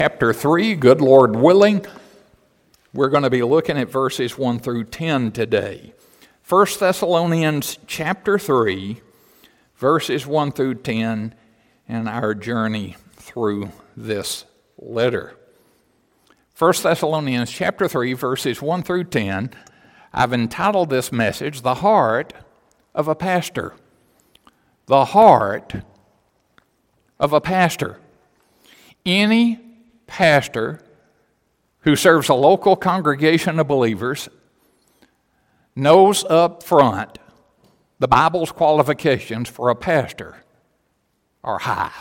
chapter 3, good Lord willing. We're going to be looking at verses 1 through 10 today. 1 Thessalonians chapter 3, verses 1 through 10, and our journey through this letter. 1 Thessalonians chapter 3, verses 1 through 10, I've entitled this message, The Heart of a Pastor. The Heart of a Pastor. Any pastor who serves a local congregation of believers knows up front the Bible's qualifications for a pastor are high.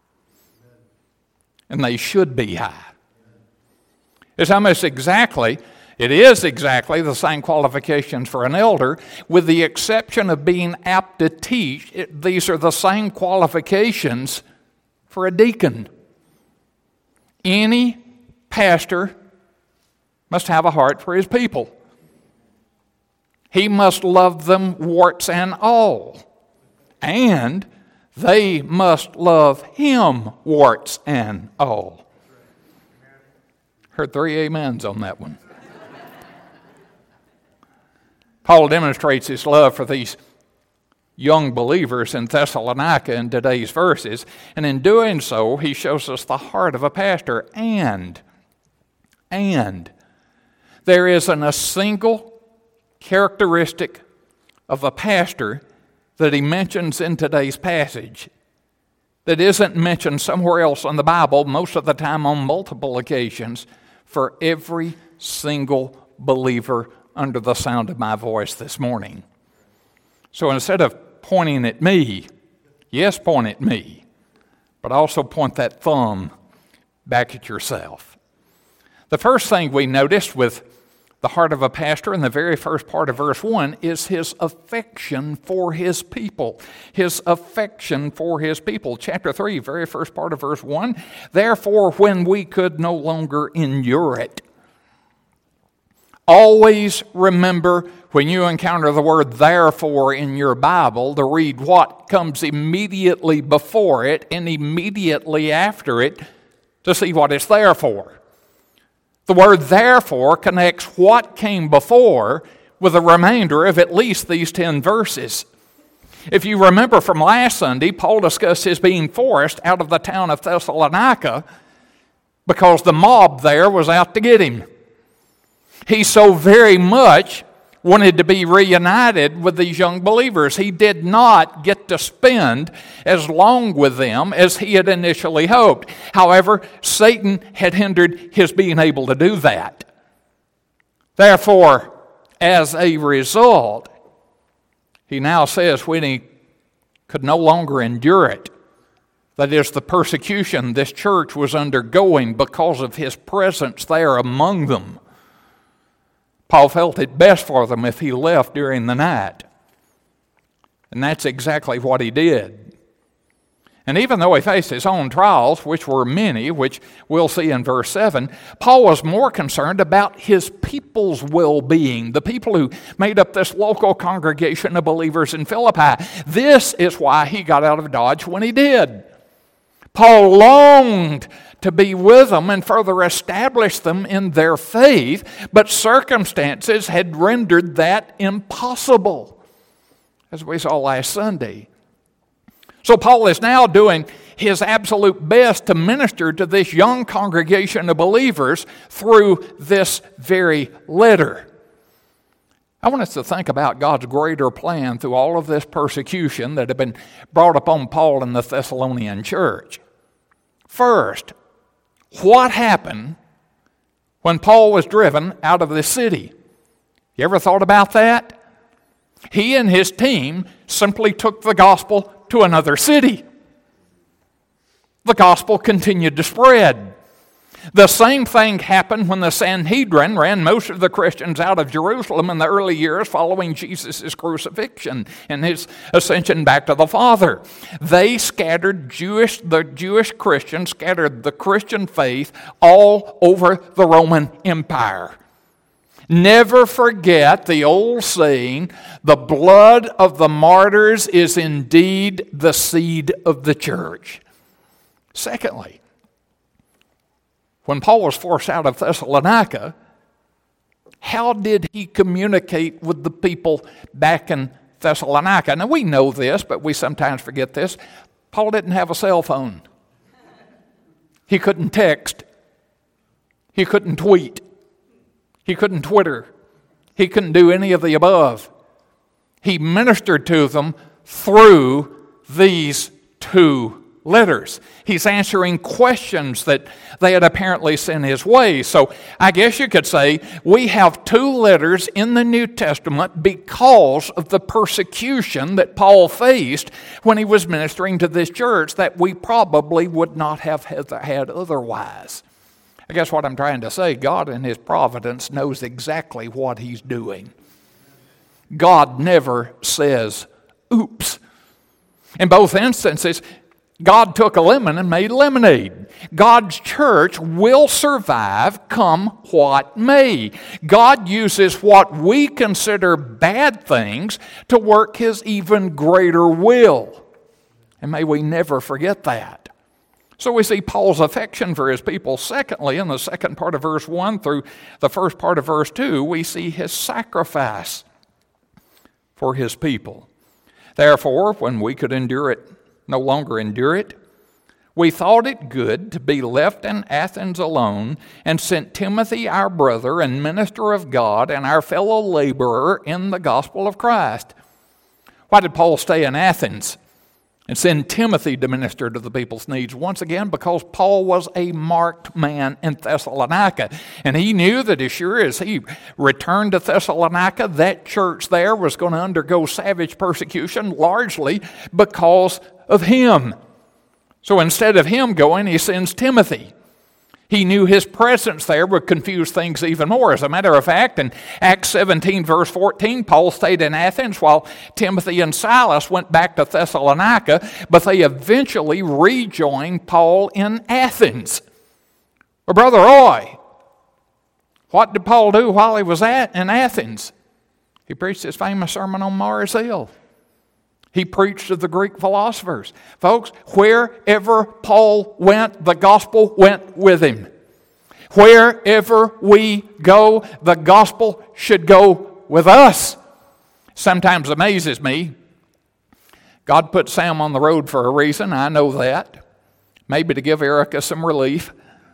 And they should be high. It is exactly the same qualifications for an elder, with the exception of being apt to teach. These are the same qualifications for a deacon. Any pastor must have a heart for his people. He must love them warts and all. And they must love him warts and all. Heard 3 amens on that one. Paul demonstrates his love for these young believers in Thessalonica in today's verses, and in doing so, he shows us the heart of a pastor. And there isn't a single characteristic of a pastor that he mentions in today's passage that isn't mentioned somewhere else in the Bible, most of the time on multiple occasions, for every single believer under the sound of my voice this morning. So instead of pointing at me, yes, point at me, but also point that thumb back at yourself. The first thing we noticed with the heart of a pastor in the very first part of verse 1 is his affection for his people. His affection for his people. Chapter 3, very first part of verse 1. Therefore, when we could no longer endure it. Always remember when you encounter the word therefore in your Bible to read what comes immediately before it and immediately after it to see what it's there for. The word therefore connects what came before with a remainder of at least these 10 verses. If you remember from last Sunday, Paul discussed his being forced out of the town of Thessalonica because the mob there was out to get him. He so very much wanted to be reunited with these young believers. He did not get to spend as long with them as he had initially hoped. However, Satan had hindered his being able to do that. Therefore, as a result, he now says when he could no longer endure it, that is, the persecution this church was undergoing because of his presence there among them, Paul felt it best for them if he left during the night. And that's exactly what he did. And even though he faced his own trials, which were many, which we'll see in verse 7, Paul was more concerned about his people's well-being, the people who made up this local congregation of believers in Philippi. This is why he got out of Dodge when he did. Paul longed to be with them and further establish them in their faith, but circumstances had rendered that impossible, as we saw last Sunday. So Paul is now doing his absolute best to minister to this young congregation of believers through this very letter. I want us to think about God's greater plan through all of this persecution that had been brought upon Paul and the Thessalonian church. First, what happened when Paul was driven out of this city? You ever thought about that? He and his team simply took the gospel to another city. The gospel continued to spread. The same thing happened when the Sanhedrin ran most of the Christians out of Jerusalem in the early years following Jesus' crucifixion and his ascension back to the Father. They scattered the Jewish Christians, scattered the Christian faith all over the Roman Empire. Never forget the old saying, the blood of the martyrs is indeed the seed of the church. Secondly, When Paul was forced out of Thessalonica, how did he communicate with the people back in Thessalonica? Now, we know this, but we sometimes forget this. Paul didn't have a cell phone. He couldn't text. He couldn't tweet. He couldn't Twitter. He couldn't do any of the above. He ministered to them through these two letters. He's answering questions that they had apparently sent his way. So I guess you could say we have two letters in the New Testament because of the persecution that Paul faced when he was ministering to this church that we probably would not have had otherwise. I guess what I'm trying to say, God in His providence knows exactly what He's doing. God never says, oops. In both instances, God took a lemon and made lemonade. God's church will survive come what may. God uses what we consider bad things to work His even greater will. And may we never forget that. So we see Paul's affection for his people. Secondly, in the second part of verse 1 through the first part of verse 2, we see his sacrifice for his people. Therefore, when we could no longer endure it, we thought it good to be left in Athens alone, and sent Timothy, our brother and minister of God, and our fellow laborer in the gospel of Christ. Why did Paul stay in Athens and send Timothy to minister to the people's needs? Once again, because Paul was a marked man in Thessalonica. And he knew that as sure as he returned to Thessalonica, that church there was going to undergo savage persecution, largely because of him. So instead of him going, he sends Timothy. He knew his presence there would confuse things even more. As a matter of fact, in Acts 17, verse 14, Paul stayed in Athens while Timothy and Silas went back to Thessalonica, but they eventually rejoined Paul in Athens. Well, Brother Roy, what did Paul do while he was in Athens? He preached his famous sermon on Mars Hill. He preached to the Greek philosophers. Folks, wherever Paul went, the gospel went with him. Wherever we go, the gospel should go with us. Sometimes amazes me. God put Sam on the road for a reason, I know that. Maybe to give Erica some relief.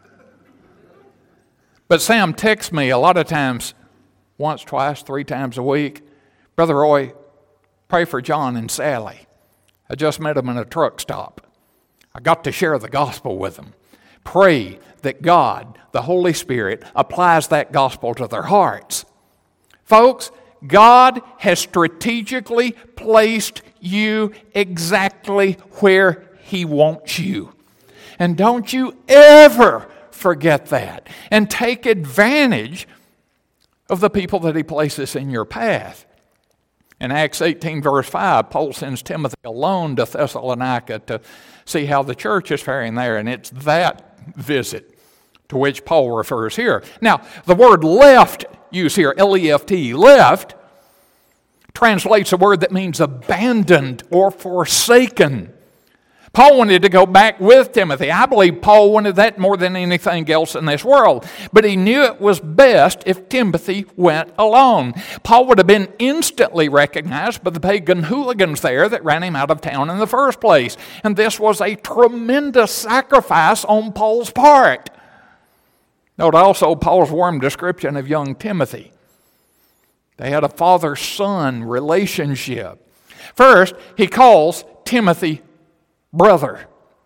But Sam texts me a lot of times, once, twice, 3 times a week. Brother Roy, pray for John and Sally. I just met them in a truck stop. I got to share the gospel with them. Pray that God, the Holy Spirit, applies that gospel to their hearts. Folks, God has strategically placed you exactly where He wants you. And don't you ever forget that. And take advantage of the people that He places in your path. In Acts 18, verse 5, Paul sends Timothy alone to Thessalonica to see how the church is faring there. And it's that visit to which Paul refers here. Now, the word left, used here, L-E-F-T, left, translates a word that means abandoned or forsaken. Paul wanted to go back with Timothy. I believe Paul wanted that more than anything else in this world. But he knew it was best if Timothy went alone. Paul would have been instantly recognized by the pagan hooligans there that ran him out of town in the first place. And this was a tremendous sacrifice on Paul's part. Note also Paul's warm description of young Timothy. They had a father-son relationship. First, he calls Timothy brother.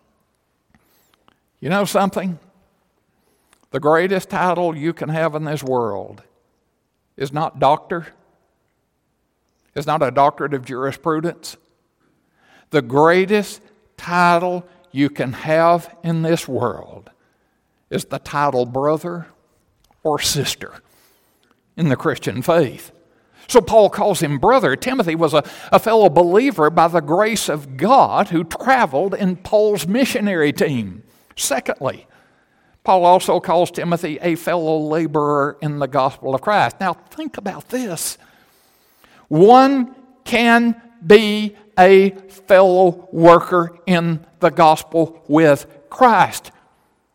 You know something? The greatest title you can have in this world is not doctor. It's not a doctorate of jurisprudence. The greatest title you can have in this world is the title brother or sister in the Christian faith. So Paul calls him brother. Timothy was a fellow believer by the grace of God who traveled in Paul's missionary team. Secondly, Paul also calls Timothy a fellow laborer in the gospel of Christ. Now think about this. One can be a fellow worker in the gospel with Christ.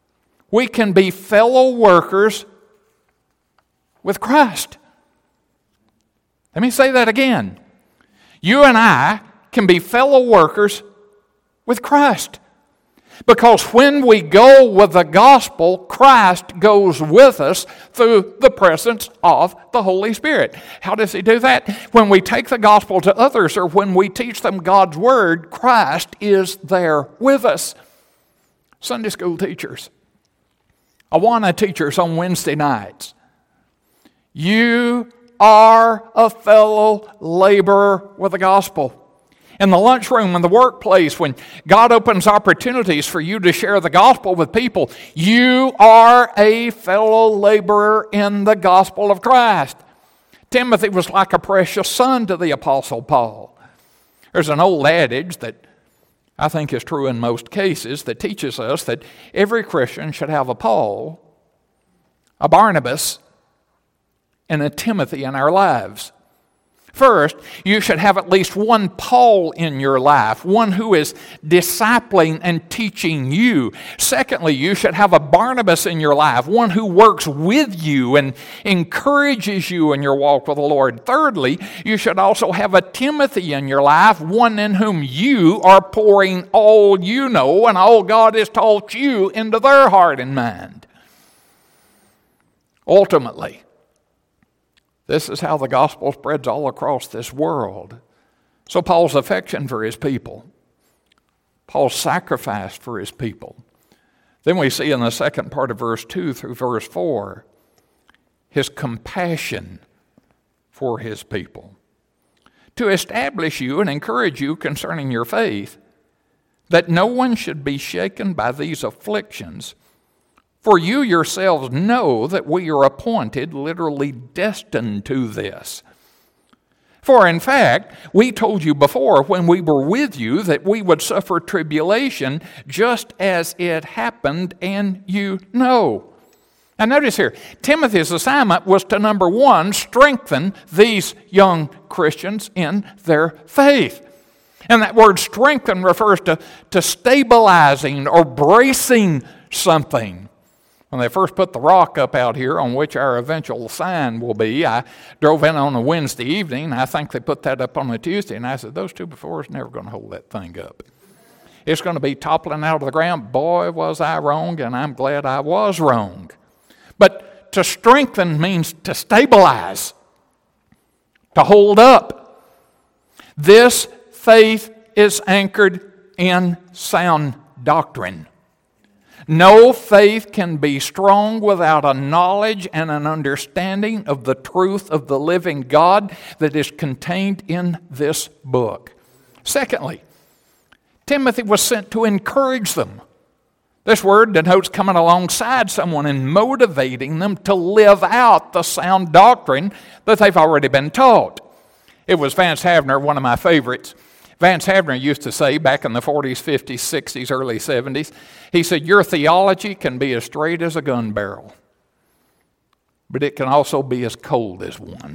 we can be fellow workers with Christ. Let me say that again. You and I can be fellow workers with Christ. Because when we go with the gospel, Christ goes with us through the presence of the Holy Spirit. How does He do that? When we take the gospel to others or when we teach them God's Word, Christ is there with us. Sunday school teachers, Awana teachers on Wednesday nights, you are a fellow laborer with the gospel. In the lunchroom, in the workplace, when God opens opportunities for you to share the gospel with people, you are a fellow laborer in the gospel of Christ. Timothy was like a precious son to the Apostle Paul. There's an old adage that I think is true in most cases that teaches us that every Christian should have a Paul, a Barnabas, and a Timothy in our lives. First, you should have at least one Paul in your life, one who is discipling and teaching you. Secondly, you should have a Barnabas in your life, one who works with you and encourages you in your walk with the Lord. Thirdly, you should also have a Timothy in your life, one in whom you are pouring all you know and all God has taught you into their heart and mind. Ultimately, this is how the gospel spreads all across this world. So Paul's affection for his people, Paul's sacrifice for his people. Then we see in the second part of verse 2 through verse 4, his compassion for his people. To establish you and encourage you concerning your faith, that no one should be shaken by these afflictions. For you yourselves know that we are appointed, literally destined to this. For in fact, we told you before when we were with you that we would suffer tribulation just as it happened, and you know. Now notice here, Timothy's assignment was to, number one, strengthen these young Christians in their faith. And that word strengthen refers to stabilizing or bracing something. When they first put the rock up out here on which our eventual sign will be, I drove in on a Wednesday evening. I think they put that up on a Tuesday, and I said, those two before is never going to hold that thing up. It's going to be toppling out of the ground. Boy, was I wrong, and I'm glad I was wrong. But to strengthen means to stabilize, to hold up. This faith is anchored in sound doctrine. No faith can be strong without a knowledge and an understanding of the truth of the living God that is contained in this book. Secondly, Timothy was sent to encourage them. This word denotes coming alongside someone and motivating them to live out the sound doctrine that they've already been taught. It was Vance Havner, one of my favorites. Vance Havner used to say back in the 40s, 50s, 60s, early 70s, he said, your theology can be as straight as a gun barrel, but it can also be as cold as one.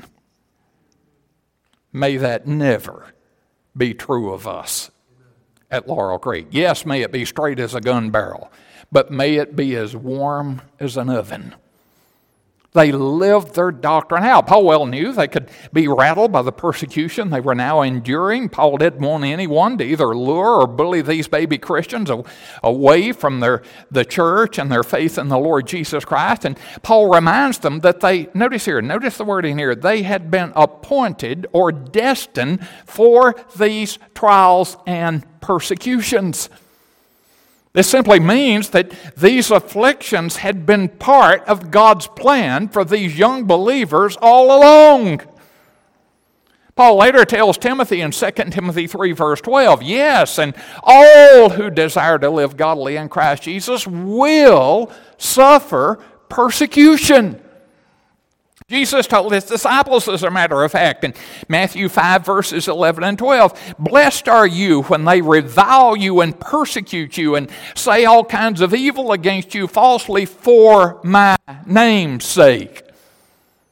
May that never be true of us at Laurel Creek. Yes, may it be straight as a gun barrel, but may it be as warm as an oven. They lived their doctrine out. Paul well knew they could be rattled by the persecution they were now enduring. Paul didn't want anyone to either lure or bully these baby Christians away from the church and their faith in the Lord Jesus Christ. And Paul reminds them that notice the wording here, they had been appointed or destined for these trials and persecutions. This simply means that these afflictions had been part of God's plan for these young believers all along. Paul later tells Timothy in 2 Timothy 3 verse 12, yes, and all who desire to live godly in Christ Jesus will suffer persecution. Jesus told his disciples, as a matter of fact, in Matthew 5, verses 11 and 12, blessed are you when they revile you and persecute you and say all kinds of evil against you falsely for my name's sake.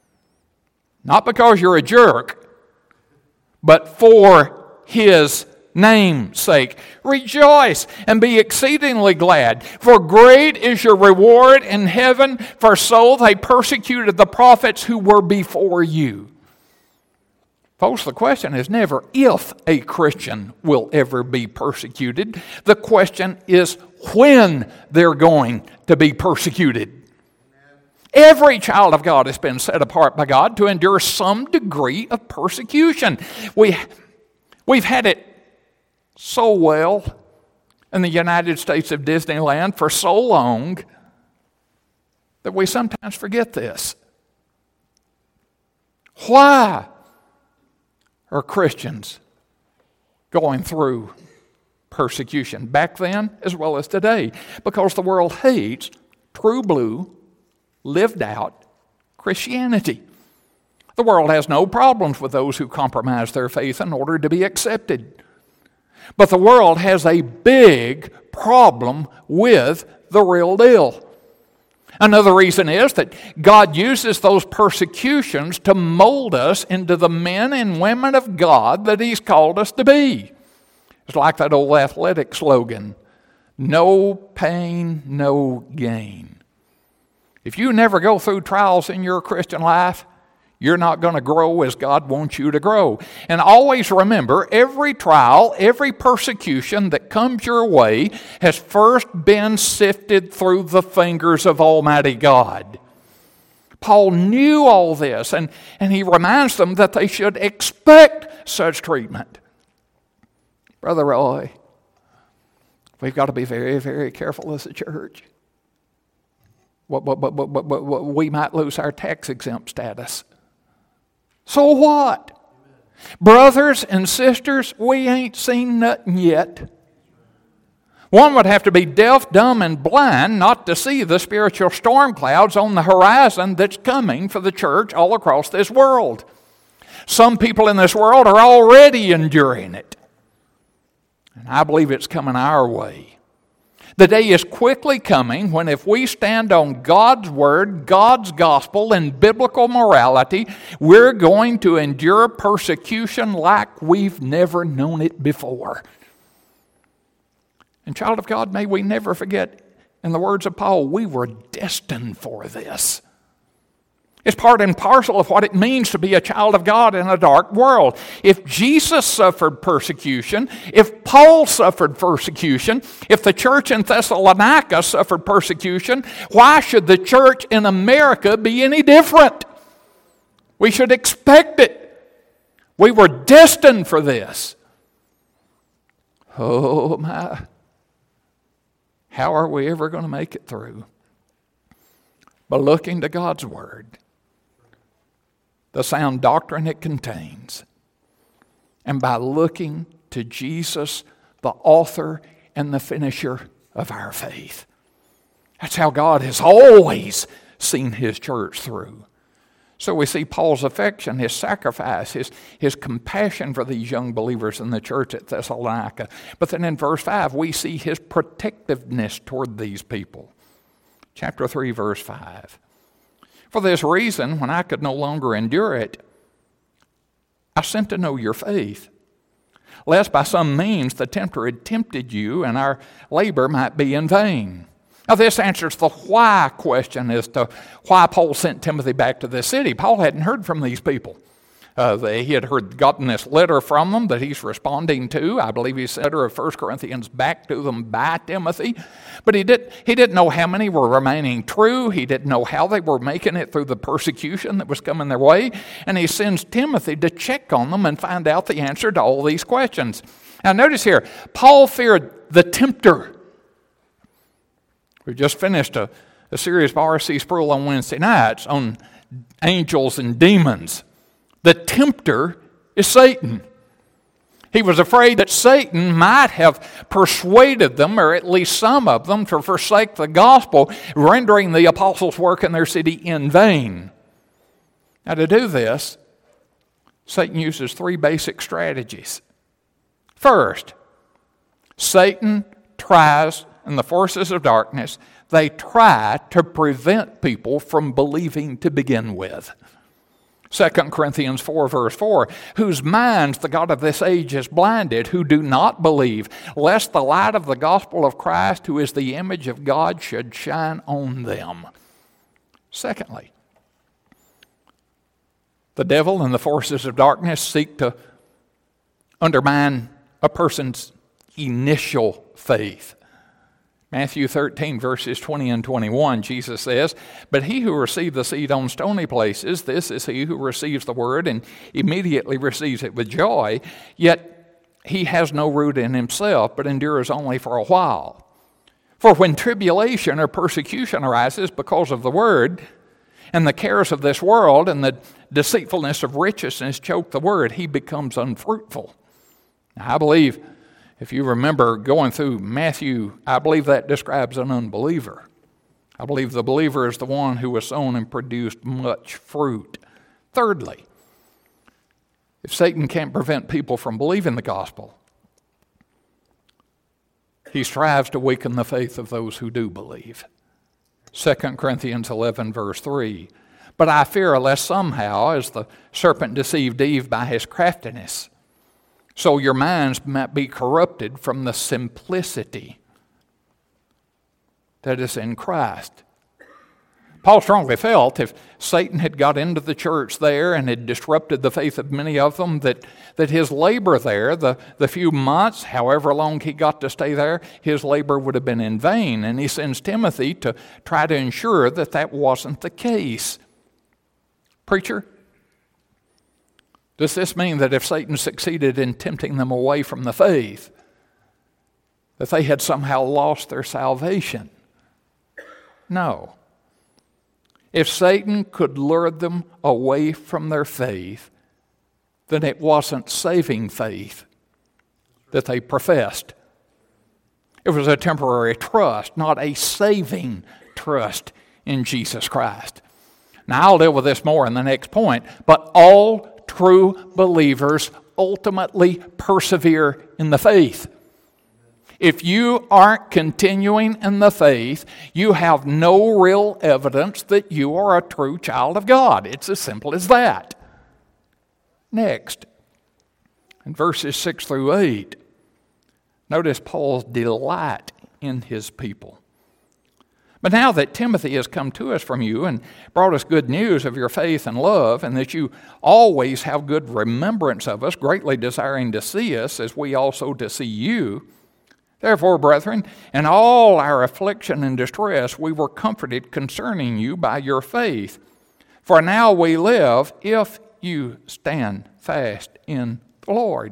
Not because you're a jerk, but for his name's sake. Rejoice and be exceedingly glad, for great is your reward in heaven, for so they persecuted the prophets who were before you. Folks, the question is never if a Christian will ever be persecuted. The question is when they're going to be persecuted. Every child of God has been set apart by God to endure some degree of persecution. We've had it so well in the United States of Disneyland for so long that we sometimes forget this. Why are Christians going through persecution back then as well as today? Because the world hates true blue, lived out Christianity. The world has no problems with those who compromise their faith in order to be accepted. But the world has a big problem with the real deal. Another reason is that God uses those persecutions to mold us into the men and women of God that He's called us to be. It's like that old athletic slogan, no pain, no gain. If you never go through trials in your Christian life, you're not going to grow as God wants you to grow. And always remember, every trial, every persecution that comes your way has first been sifted through the fingers of Almighty God. Paul knew all this, and he reminds them that they should expect such treatment. Brother Roy, we've got to be very, very careful as a church. We might lose our tax-exempt status. So what? Brothers and sisters, we ain't seen nothing yet. One would have to be deaf, dumb, and blind not to see the spiritual storm clouds on the horizon that's coming for the church all across this world. Some people in this world are already enduring it. And I believe it's coming our way. The day is quickly coming when if we stand on God's Word, God's gospel, and biblical morality, we're going to endure persecution like we've never known it before. And child of God, may we never forget, in the words of Paul, we were destined for this. It's part and parcel of what it means to be a child of God in a dark world. If Jesus suffered persecution, if Paul suffered persecution, if the church in Thessalonica suffered persecution, why should the church in America be any different? We should expect it. We were destined for this. Oh my. How are we ever going to make it through? By looking to God's Word, the sound doctrine it contains, and by looking to Jesus, the author and the finisher of our faith. That's how God has always seen His church through. So we see Paul's affection, his sacrifice, his compassion for these young believers in the church at Thessalonica. But then in verse 5, we see his protectiveness toward these people. Chapter 3, verse 5. For this reason, when I could no longer endure it, I sent to know your faith, lest by some means the tempter had tempted you and our labor might be in vain. Now this answers the why question as to why Paul sent Timothy back to this city. Paul hadn't heard from these people. He had gotten this letter from them that he's responding to. I believe he sent a letter of 1 Corinthians back to them by Timothy. But he didn't know how many were remaining true. He didn't know how they were making it through the persecution that was coming their way. And he sends Timothy to check on them and find out the answer to all these questions. Now notice here, Paul feared the tempter. We just finished a series by R.C. Sproul on Wednesday nights on angels and demons. The tempter is Satan. He was afraid that Satan might have persuaded them, or at least some of them, to forsake the gospel, rendering the apostles' work in their city in vain. Now to do this, Satan uses three basic strategies. First, Satan tries, and the forces of darkness, they try to prevent people from believing to begin with. 2 Corinthians 4, verse 4, whose minds the God of this age has blinded, who do not believe, lest the light of the gospel of Christ, who is the image of God, should shine on them. Secondly, the devil and the forces of darkness seek to undermine a person's initial faith. Matthew 13, verses 20 and 21, Jesus says, "But he who received the seed on stony places, this is he who receives the word and immediately receives it with joy, yet he has no root in himself, but endures only for a while. For when tribulation or persecution arises because of the word, and the cares of this world and the deceitfulness of riches choke the word, he becomes unfruitful." Now, I believe, if you remember going through Matthew, I believe that describes an unbeliever. I believe the believer is the one who was sown and produced much fruit. Thirdly, if Satan can't prevent people from believing the gospel, he strives to weaken the faith of those who do believe. 2 Corinthians 11, verse 3, "But I fear lest somehow, as the serpent deceived Eve by his craftiness, so your minds might be corrupted from the simplicity that is in Christ." Paul strongly felt if Satan had got into the church there and had disrupted the faith of many of them, that his labor there, the few months, however long he got to stay there, his labor would have been in vain. And he sends Timothy to try to ensure that that wasn't the case. Preacher, does this mean that if Satan succeeded in tempting them away from the faith, that they had somehow lost their salvation? No. If Satan could lure them away from their faith, then it wasn't saving faith that they professed. It was a temporary trust, not a saving trust in Jesus Christ. Now, I'll deal with this more in the next point, but all true believers ultimately persevere in the faith. If you aren't continuing in the faith, you have no real evidence that you are a true child of God. It's as simple as that. Next, in verses 6 through 8, notice Paul's delight in his people. "But now that Timothy has come to us from you and brought us good news of your faith and love, and that you always have good remembrance of us, greatly desiring to see us as we also to see you, therefore, brethren, in all our affliction and distress, we were comforted concerning you by your faith. For now we live if you stand fast in the Lord."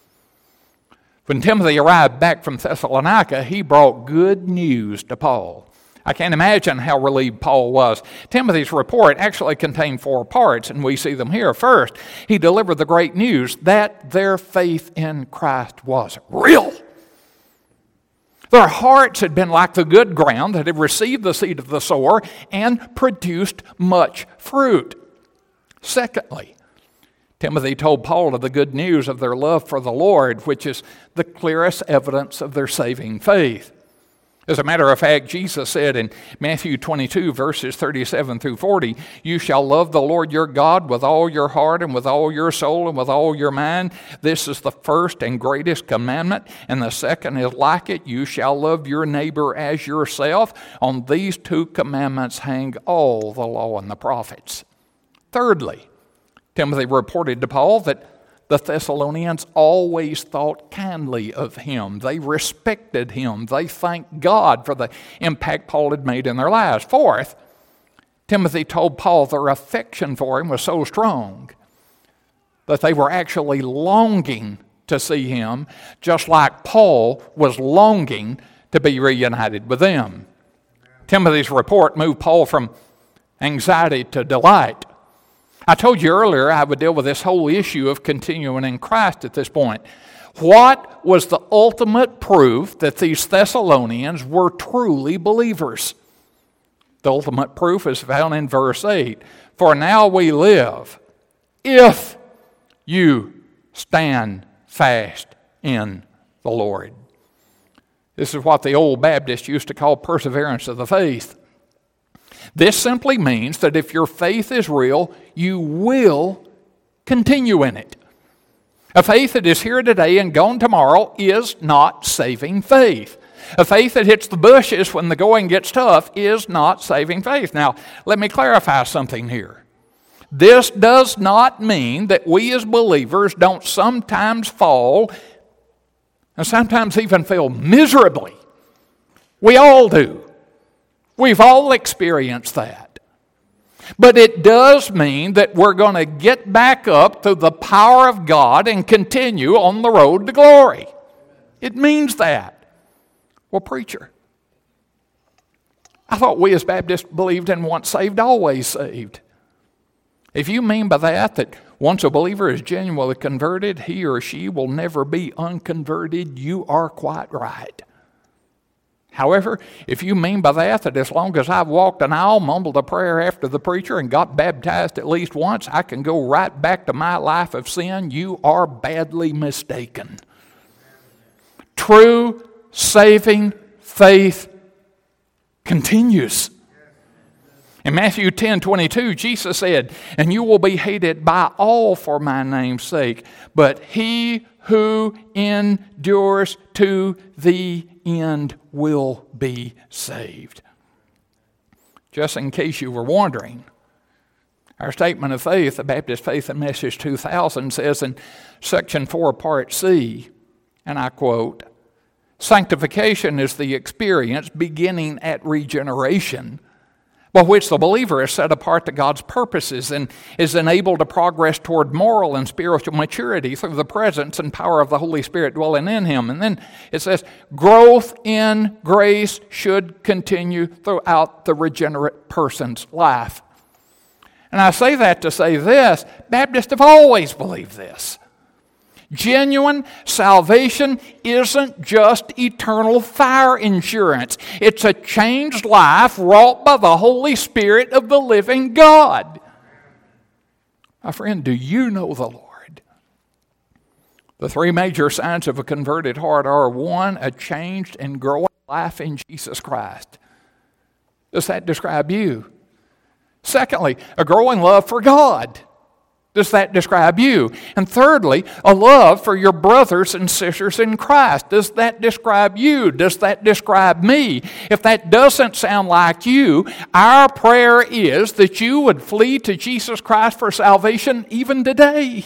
When Timothy arrived back from Thessalonica, he brought good news to Paul. I can't imagine how relieved Paul was. Timothy's report actually contained 4 parts, and we see them here. First, he delivered the great news that their faith in Christ was real. Their hearts had been like the good ground that had received the seed of the sower and produced much fruit. Secondly, Timothy told Paul of the good news of their love for the Lord, which is the clearest evidence of their saving faith. As a matter of fact, Jesus said in Matthew 22, verses 37 through 40, "You shall love the Lord your God with all your heart and with all your soul and with all your mind. This is the first and greatest commandment, and the second is like it. You shall love your neighbor as yourself. On these 2 commandments hang all the law and the prophets." Thirdly, Timothy reported to Paul that the Thessalonians always thought kindly of him. They respected him. They thanked God for the impact Paul had made in their lives. Fourth, Timothy told Paul their affection for him was so strong that they were actually longing to see him, just like Paul was longing to be reunited with them. Timothy's report moved Paul from anxiety to delight. I told you earlier I would deal with this whole issue of continuing in Christ at this point. What was the ultimate proof that these Thessalonians were truly believers? The ultimate proof is found in verse 8. "For now we live if you stand fast in the Lord." This is what the old Baptists used to call perseverance of the faith. This simply means that if your faith is real, you will continue in it. A faith that is here today and gone tomorrow is not saving faith. A faith that hits the bushes when the going gets tough is not saving faith. Now, let me clarify something here. This does not mean that we as believers don't sometimes fall and sometimes even fail miserably. We all do. We've all experienced that. But it does mean that we're going to get back up through the power of God and continue on the road to glory. It means that. Well, preacher, I thought we as Baptists believed in once saved, always saved. If you mean by that once a believer is genuinely converted, he or she will never be unconverted, you are quite right. However, if you mean by that as long as I've walked an aisle, mumbled a prayer after the preacher, and got baptized at least once, I can go right back to my life of sin, you are badly mistaken. True saving faith continues. In Matthew 10:22, Jesus said, "And you will be hated by all for my name's sake, but he who endures to the end will be saved." Just in case you were wondering, our statement of faith, the Baptist Faith and Message 2000, says in section 4, part C, and I quote, "Sanctification is the experience beginning at regeneration, by which the believer is set apart to God's purposes and is enabled to progress toward moral and spiritual maturity through the presence and power of the Holy Spirit dwelling in him." And then it says, growth in grace should continue throughout the regenerate person's life. And I say that to say this: Baptists have always believed this. Genuine salvation isn't just eternal fire insurance. It's a changed life wrought by the Holy Spirit of the living God. My friend, do you know the Lord? The three major signs of a converted heart are: 1, a changed and growing life in Jesus Christ. Does that describe you? Secondly, a growing love for God. Does that describe you? And thirdly, a love for your brothers and sisters in Christ. Does that describe you? Does that describe me? If that doesn't sound like you, our prayer is that you would flee to Jesus Christ for salvation even today.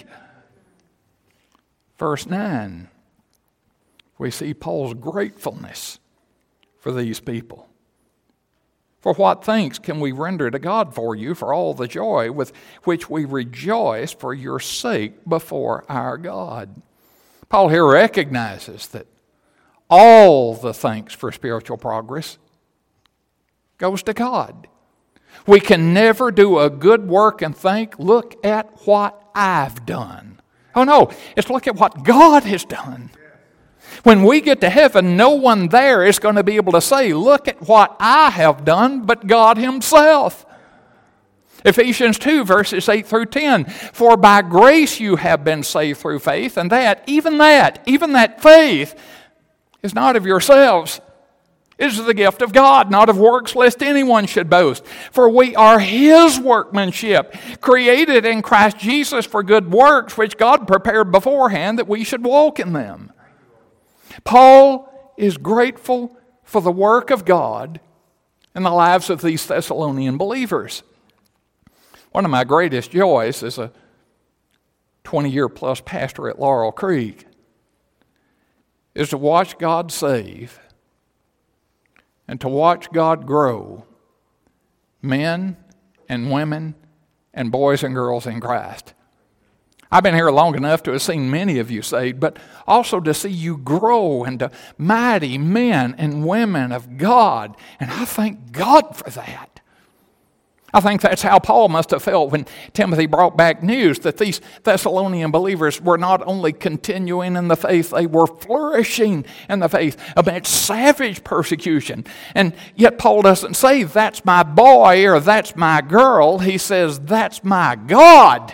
Verse 9, we see Paul's gratefulness for these people. "For what thanks can we render to God for you, for all the joy with which we rejoice for your sake before our God?" Paul here recognizes that all the thanks for spiritual progress goes to God. We can never do a good work and think, look at what I've done. Oh no, it's look at what God has done. When we get to heaven, no one there is going to be able to say, look at what I have done, but God himself. Ephesians 2, verses 8 through 10. "For by grace you have been saved through faith, and even that faith is not of yourselves. It is the gift of God, not of works, lest anyone should boast. For we are his workmanship, created in Christ Jesus for good works, which God prepared beforehand that we should walk in them." Paul is grateful for the work of God in the lives of these Thessalonian believers. One of my greatest joys as a 20-year-plus pastor at Laurel Creek is to watch God save and to watch God grow men and women and boys and girls in Christ. I've been here long enough to have seen many of you saved, but also to see you grow into mighty men and women of God. And I thank God for that. I think that's how Paul must have felt when Timothy brought back news that these Thessalonian believers were not only continuing in the faith, they were flourishing in the faith amidst savage persecution. And yet Paul doesn't say, that's my boy or that's my girl. He says, that's my God.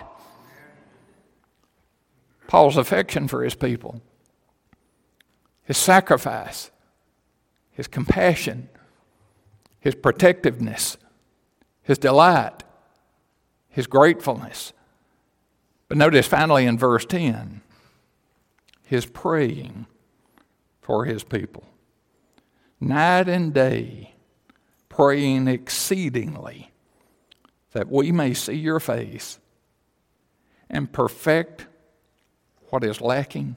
Paul's affection for his people, his sacrifice, his compassion, his protectiveness, his delight, his gratefulness. But notice finally in verse 10, his praying for his people. Night and day, praying exceedingly that we may see your face and perfect what is lacking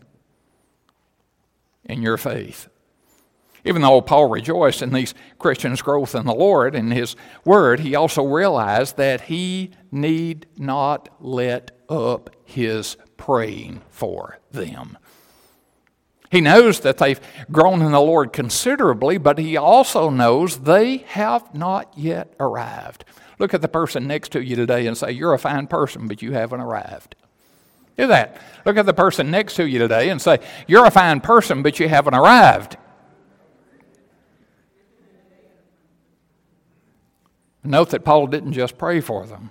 in your faith. Even though Paul rejoiced in these Christians' growth in the Lord and his word, he also realized that he need not let up his praying for them. He knows that they've grown in the Lord considerably, but he also knows they have not yet arrived. Look at the person next to you today and say, you're a fine person, but you haven't arrived. Do that. Look at the person next to you today and say, you're a fine person, but you haven't arrived. Note that Paul didn't just pray for them.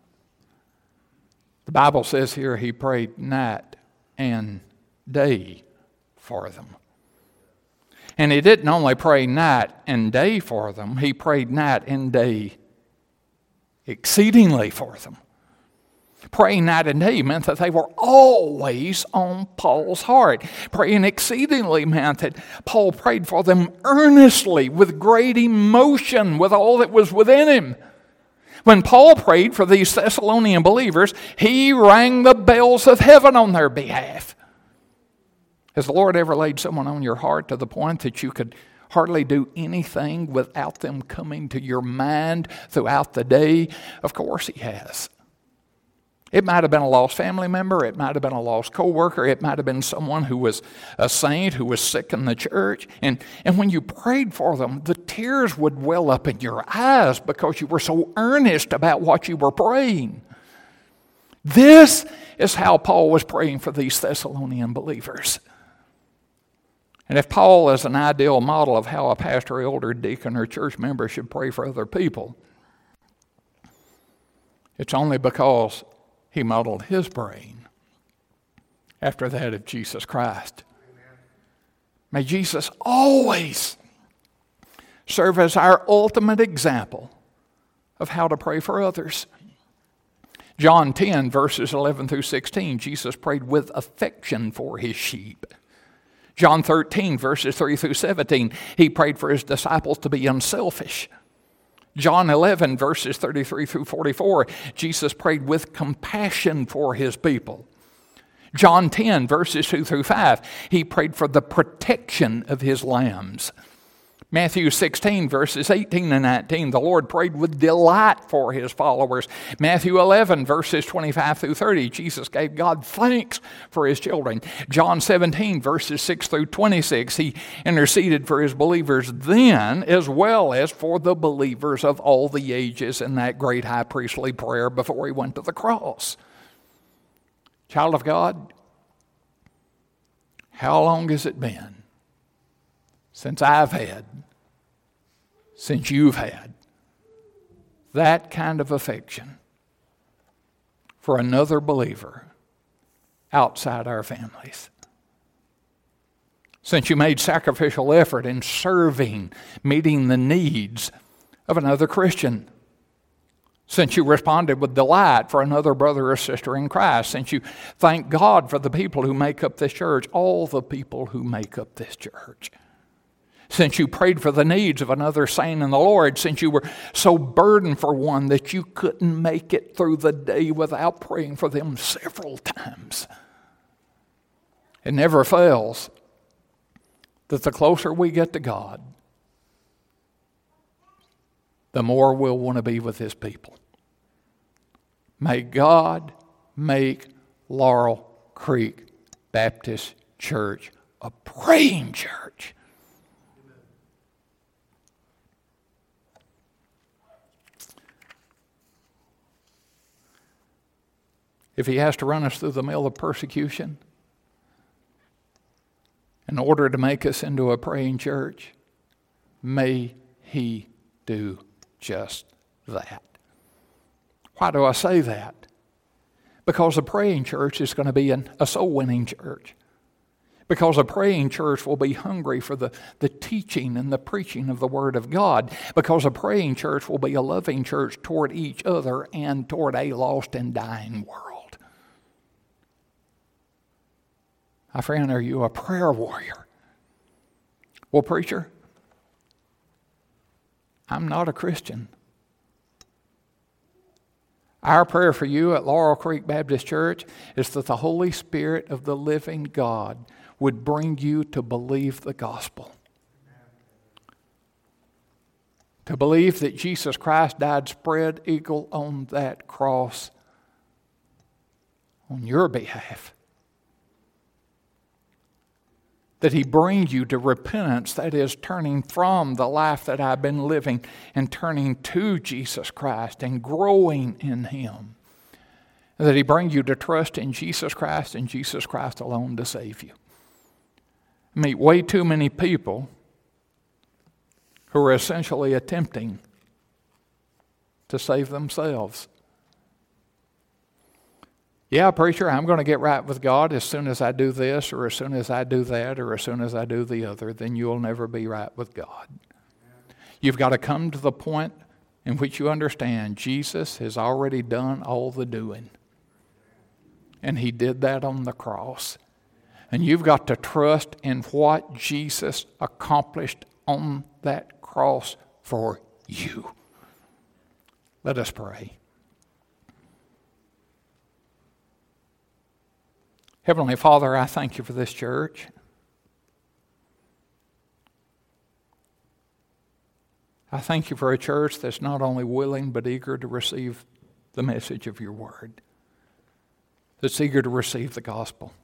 The Bible says here he prayed night and day for them. And he didn't only pray night and day for them, he prayed night and day exceedingly for them. Praying night and day meant that they were always on Paul's heart. Praying exceedingly meant that Paul prayed for them earnestly, with great emotion, with all that was within him. When Paul prayed for these Thessalonian believers, he rang the bells of heaven on their behalf. Has the Lord ever laid someone on your heart to the point that you could hardly do anything without them coming to your mind throughout the day? Of course he has. It might have been a lost family member. It might have been a lost co-worker. It might have been someone who was a saint who was sick in the church. And when you prayed for them, the tears would well up in your eyes because you were so earnest about what you were praying. This is how Paul was praying for these Thessalonian believers. And if Paul is an ideal model of how a pastor, elder, deacon, or church member should pray for other people, it's only because he modeled his praying after that of Jesus Christ. Amen. May Jesus always serve as our ultimate example of how to pray for others. John 10, verses 11 through 16, Jesus prayed with affection for his sheep. John 13, verses 3 through 17, he prayed for his disciples to be unselfish. John 11, verses 33 through 44, Jesus prayed with compassion for his people. John 10, verses 2 through 5, he prayed for the protection of his lambs. Matthew 16, verses 18 and 19, the Lord prayed with delight for his followers. Matthew 11, verses 25 through 30, Jesus gave God thanks for his children. John 17, verses 6 through 26, he interceded for his believers then as well as for the believers of all the ages in that great high priestly prayer before he went to the cross. Child of God, how long has it been since I've had, since you've had, that kind of affection for another believer outside our families? Since you made sacrificial effort in serving, meeting the needs of another Christian? Since you responded with delight for another brother or sister in Christ? Since you thank God for the people who make up this church, all the people who make up this church? Since you prayed for the needs of another saint in the Lord, since you were so burdened for one that you couldn't make it through the day without praying for them several times. It never fails that the closer we get to God, the more we'll want to be with his people. May God make Laurel Creek Baptist Church a praying church. If he has to run us through the mill of persecution in order to make us into a praying church, may he do just that. Why do I say that? Because a praying church is going to be a soul-winning church. Because a praying church will be hungry for the teaching and the preaching of the Word of God. Because a praying church will be a loving church toward each other and toward a lost and dying world. My friend, are you a prayer warrior? Well, preacher, I'm not a Christian. Our prayer for you at Laurel Creek Baptist Church is that the Holy Spirit of the living God would bring you to believe the gospel. To believe that Jesus Christ died spread eagle on that cross on your behalf. That He brings you to repentance, that is, turning from the life that I've been living and turning to Jesus Christ and growing in Him. That He brings you to trust in Jesus Christ and Jesus Christ alone to save you. I meet way too many people who are essentially attempting to save themselves. Yeah, preacher, I'm going to get right with God as soon as I do this, or as soon as I do that, or as soon as I do the other. Then you'll never be right with God. You've got to come to the point in which you understand Jesus has already done all the doing. And He did that on the cross. And you've got to trust in what Jesus accomplished on that cross for you. Let us pray. Heavenly Father, I thank You for this church. I thank You for a church that's not only willing but eager to receive the message of Your word, that's eager to receive the gospel.